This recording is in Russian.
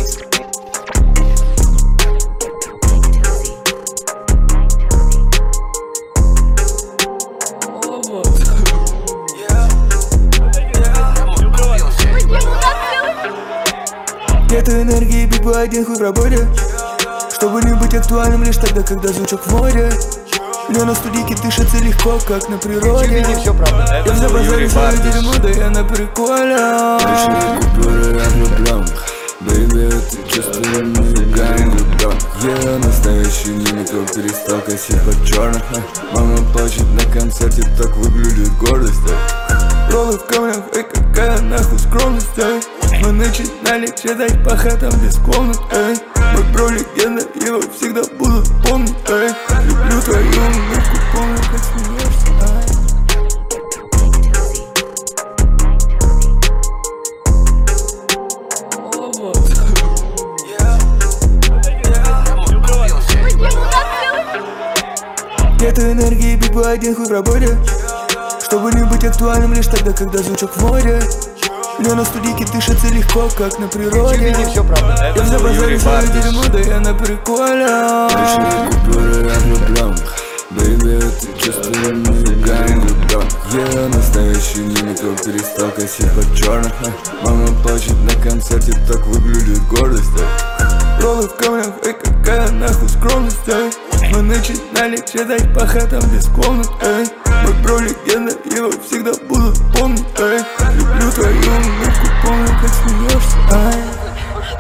Нету энергии, бит бой, один хуй в работе. Чтобы не быть актуальным лишь тогда, когда звучок в море. Мне на студийке дышится легко, как на природе. Не все правда. Я в запасах свое дерьмо, да я на приколе. Лишние купюры, я влюблен. Бэйби, ты чувствуешь мигань влюблен. Я настоящий никто перестал косить под черных. Мама плачет на концерте, так выглядит гордость. Роллы в камнях, эй, какая нахуй скромность, эй. Мы начинали читать по хатам без комнат, эй. Мой бро легенда, его всегда будут помнить, эй. Люблю твою улыбку, помню, как смеешься, эй. Нету энергии, бит бой, один хуй в работе. Чтобы не быть актуальным лишь тогда, когда звучок в море. Мне на студийке дышится легко, как на природе. Не все правда. Я в запасах свое дерьмо, да я на приколе. Лишние купюры, я влюблен. Бэйби, ты чувствуешь мигань влюблен. Я настоящий никто перестал косить под черных. Мама плачет на концерте, так выглядит гордость. Роллы в камнях, эй, какая нахуй скромность, эй. Мы начинали читать по хатам без комнат, эй. Мой бро легенда, его всегда будут помнить, эй. Люблю твою улыбку, помню, как смеешься, эй.